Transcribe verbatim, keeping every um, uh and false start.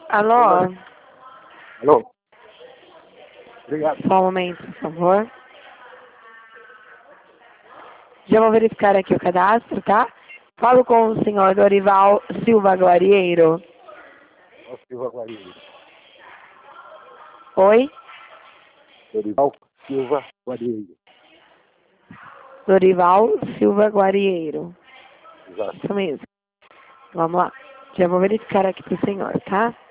Alô? Alô? Obrigado. Só um momento, por favor. Já vou verificar aqui o cadastro, tá? Falo com o senhor Dorival Silva Guarieiro. Ó, Silva Guarieiro. Oi? Dorival Silva Guarieiro. Dorival Silva Guarieiro. Exato. Isso mesmo. Vamos lá. Já vou verificar aqui pro senhor, tá?